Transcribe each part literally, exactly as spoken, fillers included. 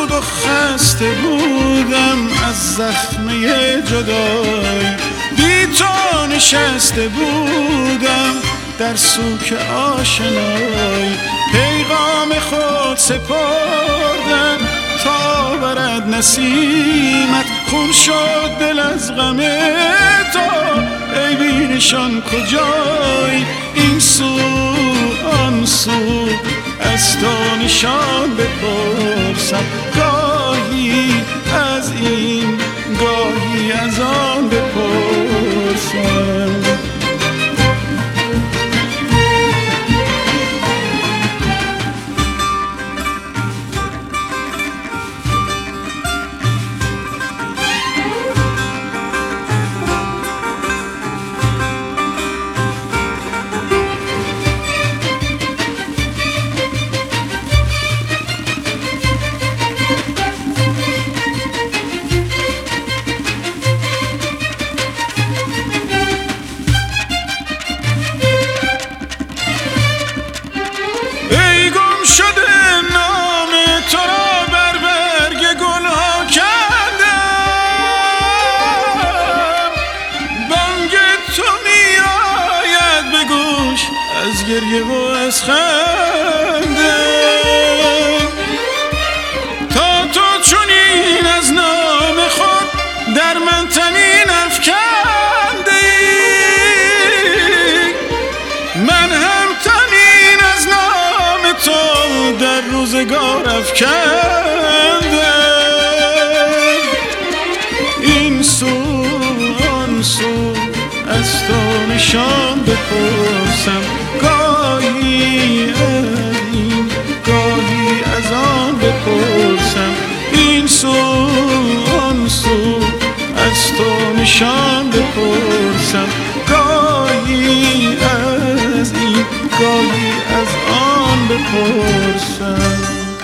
بود و خسته بودم از زخمه جدایی، بی تو نشسته بودم در سوک آشنایی، پیغام خود سپردم تا برد نسیمت، خون شد دل از غم تو ای بی نشان کجایی، این سو آن سو از تو نشان بپرسم، گاهی از این گاهی از آن بپرسم. از گریه و از خنده تا تو چنین از نام خود در من طنین افکنده ای، من هم طنین از نام تو در روزگار افکنده، این سو آن سو از تو نشان بپرسم، گاهی از این گاهی از آن بپرسم، این سو آن سو از تو نشان بپرسم، گاهی از این گاهی از آن بپرسم.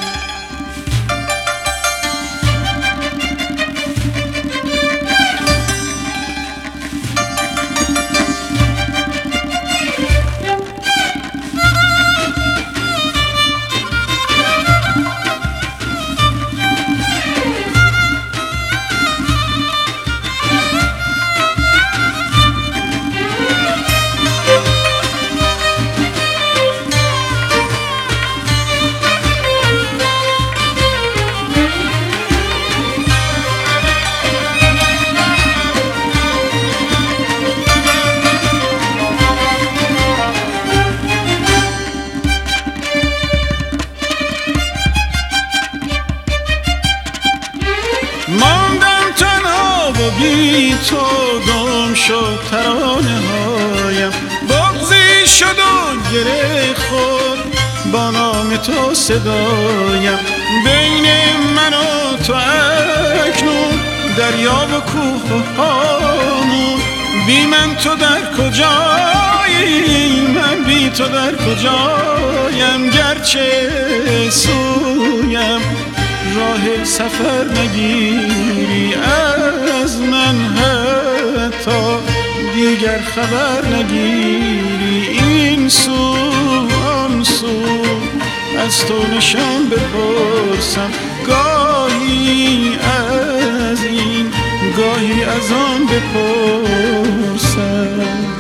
ماندم تنها و بی تو گم شد ترانه هایم، بغضی شد و گره خورد با نام تو صدایم، بین من و تو اکنون دریا و کوه و هامون، بی من تو در کجایی من بی تو در کجایم، گرچه سویم راه سفر نگیری از من، حتی دیگر خبر نگیری، این سو آن سو از تو نشان بپرسم، گاهی از این گاهی از آن بپرسم.